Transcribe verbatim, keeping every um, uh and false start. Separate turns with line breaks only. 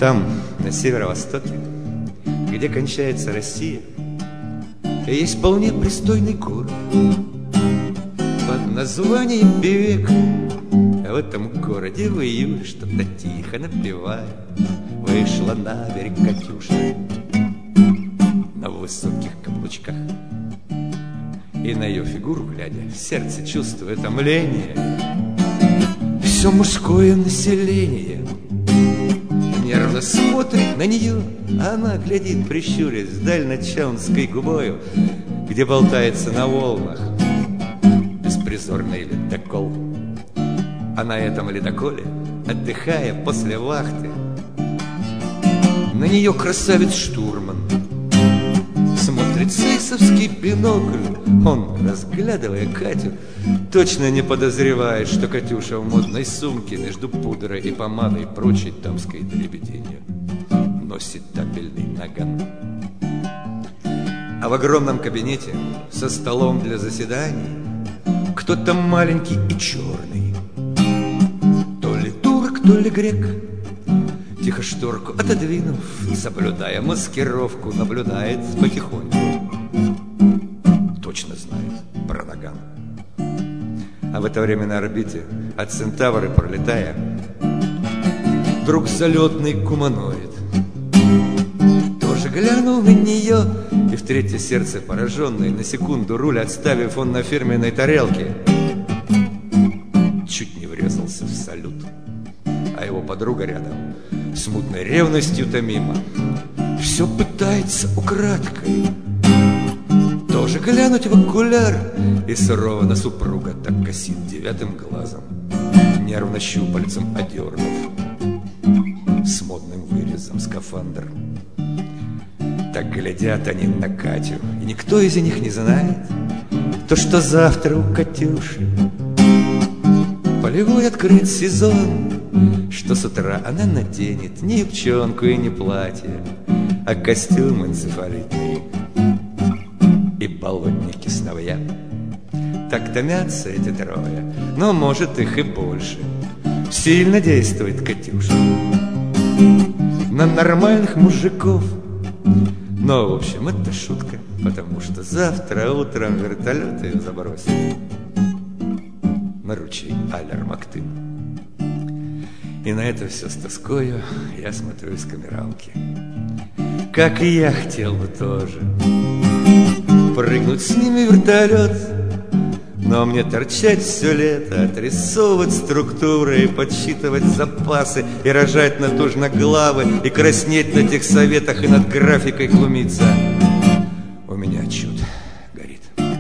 Там, на северо-востоке, где кончается Россия, есть вполне пристойный город под названием Бег. А в этом городе в июле, что-то тихо напевая, вышла на берег Катюша на высоких каблучках. И на ее фигуру глядя, в сердце чувствуя томление, все мужское население нервно смотрит на нее, а она глядит, прищурясь, вдаль над Челнской губою, где болтается на волнах беспризорный ледокол. А на этом ледоколе, отдыхая после вахты, на нее красавец-штурман смотрит сейсовский бинокль. Он, разглядывая Катю, точно не подозревает, что Катюша в модной сумке между пудрой и помадой и прочей дамской дребеденью носит табельный наган. А в огромном кабинете со столом для заседаний кто-то маленький и черный, то ли турок, то ли грек, тихо шторку отодвинув, соблюдая маскировку, наблюдает потихоньку. Точно знает про наган. А в это время на орбите от Центавры пролетая, вдруг залетный гуманоид тоже глянул на нее, и в третье сердце пораженный, на секунду руль отставив, он на фирменной тарелке чуть не врезался в салют. А его подруга рядом, смутной ревностью томима, все пытается украдкой тоже глянуть в окуляр, и сурово на супруга так косит девятым глазом, нервно щупальцем одернув с модным вырезом скафандр. Так глядят они на Катю, и никто из них не знает то, что завтра у Катюши полевой открыт сезон, что с утра она наденет не юбчонку и не платье, а костюм энцефалитный и болотники сновья. Так томятся эти трое, но может их и больше. Сильно действует Катюша на нормальных мужиков. Но, в общем, это шутка, потому что завтра утром вертолеты забросят на ручей Аль-Армактым. И на это все с тоскою я смотрю из камералки. Как и я хотел бы тоже прыгнуть с ними в вертолет, но мне торчать все лето, отрисовывать структуры и подсчитывать запасы, и рожать натужно главы, и краснеть на тех советах, и над графикой глумиться. У меня отчет горит.